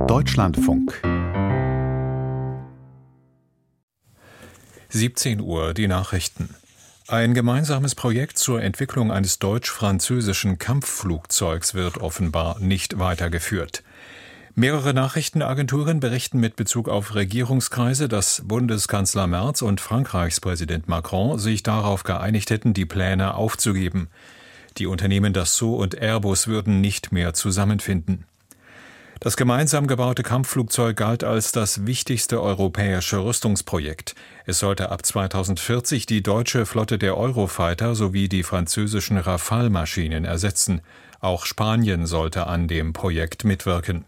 Deutschlandfunk 17 Uhr, die Nachrichten. Ein gemeinsames Projekt zur Entwicklung eines deutsch-französischen Kampfflugzeugs wird offenbar nicht weitergeführt. Mehrere Nachrichtenagenturen berichten mit Bezug auf Regierungskreise, dass Bundeskanzler Merz und Frankreichs Präsident Macron sich darauf geeinigt hätten, die Pläne aufzugeben. Die Unternehmen Dassault und Airbus würden nicht mehr zusammenfinden. Das gemeinsam gebaute Kampfflugzeug galt als das wichtigste europäische Rüstungsprojekt. Es sollte ab 2040 die deutsche Flotte der Eurofighter sowie die französischen Rafale-Maschinen ersetzen. Auch Spanien sollte an dem Projekt mitwirken.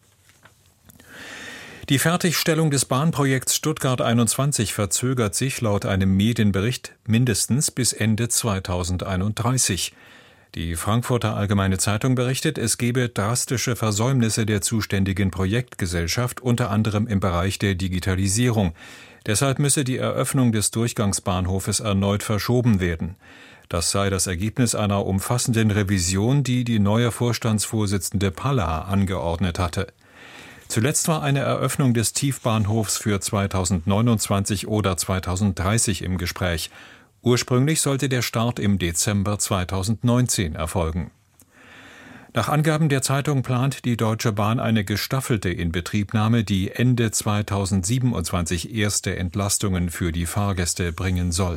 Die Fertigstellung des Bahnprojekts Stuttgart 21 verzögert sich laut einem Medienbericht mindestens bis Ende 2031. Die Frankfurter Allgemeine Zeitung berichtet, es gebe drastische Versäumnisse der zuständigen Projektgesellschaft, unter anderem im Bereich der Digitalisierung. Deshalb müsse die Eröffnung des Durchgangsbahnhofes erneut verschoben werden. Das sei das Ergebnis einer umfassenden Revision, die die neue Vorstandsvorsitzende Palla angeordnet hatte. Zuletzt war eine Eröffnung des Tiefbahnhofs für 2029 oder 2030 im Gespräch. Ursprünglich sollte der Start im Dezember 2019 erfolgen. Nach Angaben der Zeitung plant die Deutsche Bahn eine gestaffelte Inbetriebnahme, die Ende 2027 erste Entlastungen für die Fahrgäste bringen soll.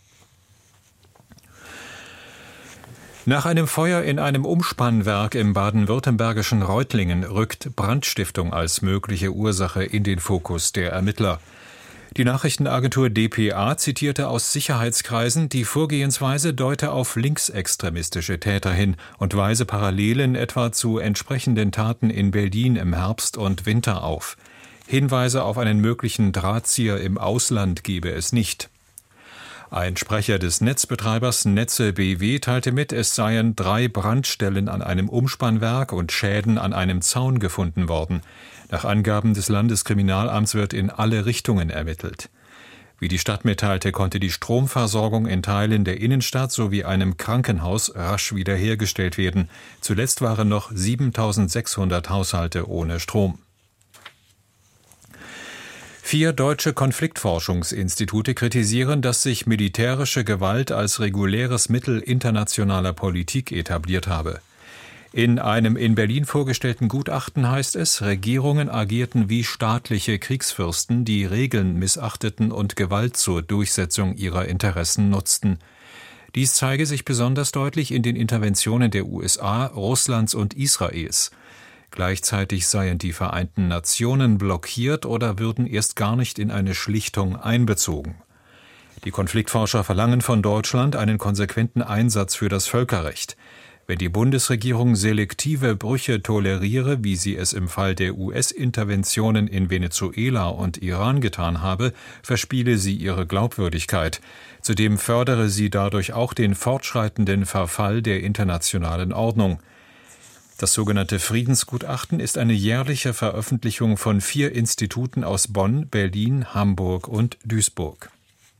Nach einem Feuer in einem Umspannwerk im baden-württembergischen Reutlingen rückt Brandstiftung als mögliche Ursache in den Fokus der Ermittler. Die Nachrichtenagentur dpa zitierte aus Sicherheitskreisen, die Vorgehensweise deute auf linksextremistische Täter hin und weise Parallelen etwa zu entsprechenden Taten in Berlin im Herbst und Winter auf. Hinweise auf einen möglichen Drahtzieher im Ausland gebe es nicht. Ein Sprecher des Netzbetreibers Netze BW teilte mit, es seien 3 Brandstellen an einem Umspannwerk und Schäden an einem Zaun gefunden worden. Nach Angaben des Landeskriminalamts wird in alle Richtungen ermittelt. Wie die Stadt mitteilte, konnte die Stromversorgung in Teilen der Innenstadt sowie einem Krankenhaus rasch wiederhergestellt werden. Zuletzt waren noch 7.600 Haushalte ohne Strom. 4 deutsche Konfliktforschungsinstitute kritisieren, dass sich militärische Gewalt als reguläres Mittel internationaler Politik etabliert habe. In einem in Berlin vorgestellten Gutachten heißt es, Regierungen agierten wie staatliche Kriegsfürsten, die Regeln missachteten und Gewalt zur Durchsetzung ihrer Interessen nutzten. Dies zeige sich besonders deutlich in den Interventionen der USA, Russlands und Israels. Gleichzeitig seien die Vereinten Nationen blockiert oder würden erst gar nicht in eine Schlichtung einbezogen. Die Konfliktforscher verlangen von Deutschland einen konsequenten Einsatz für das Völkerrecht. Wenn die Bundesregierung selektive Brüche toleriere, wie sie es im Fall der US-Interventionen in Venezuela und Iran getan habe, verspiele sie ihre Glaubwürdigkeit. Zudem fördere sie dadurch auch den fortschreitenden Verfall der internationalen Ordnung. Das sogenannte Friedensgutachten ist eine jährliche Veröffentlichung von 4 Instituten aus Bonn, Berlin, Hamburg und Duisburg.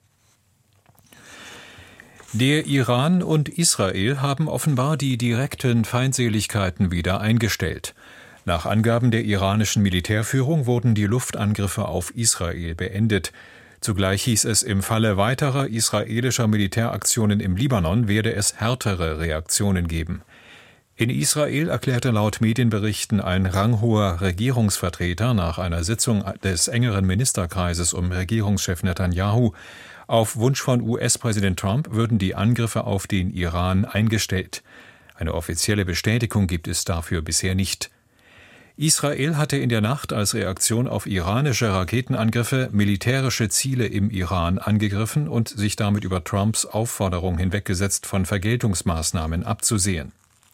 Der Iran und Israel haben offenbar die direkten Feindseligkeiten wieder eingestellt. Nach Angaben der iranischen Militärführung wurden die Luftangriffe auf Israel beendet. Zugleich hieß es, im Falle weiterer israelischer Militäraktionen im Libanon werde es härtere Reaktionen geben. In Israel erklärte laut Medienberichten ein ranghoher Regierungsvertreter nach einer Sitzung des engeren Ministerkreises um Regierungschef Netanyahu, auf Wunsch von US-Präsident Trump würden die Angriffe auf den Iran eingestellt. Eine offizielle Bestätigung gibt es dafür bisher nicht. Israel hatte in der Nacht als Reaktion auf iranische Raketenangriffe militärische Ziele im Iran angegriffen und sich damit über Trumps Aufforderung hinweggesetzt, von Vergeltungsmaßnahmen abzusehen.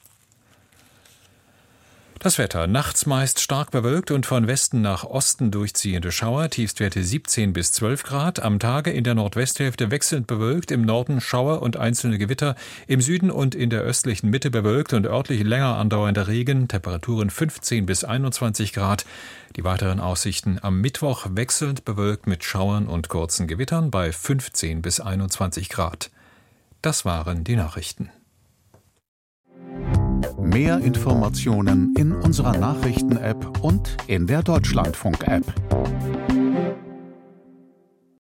Das Wetter: nachts meist stark bewölkt und von Westen nach Osten durchziehende Schauer, Tiefstwerte 17 bis 12 Grad. Am Tage in der Nordwesthälfte wechselnd bewölkt, im Norden Schauer und einzelne Gewitter, im Süden und in der östlichen Mitte bewölkt und örtlich länger andauernder Regen, Temperaturen 15 bis 21 Grad. Die weiteren Aussichten: am Mittwoch wechselnd bewölkt mit Schauern und kurzen Gewittern bei 15 bis 21 Grad. Das waren die Nachrichten. Mehr Informationen in unserer Nachrichten-App und in der Deutschlandfunk-App.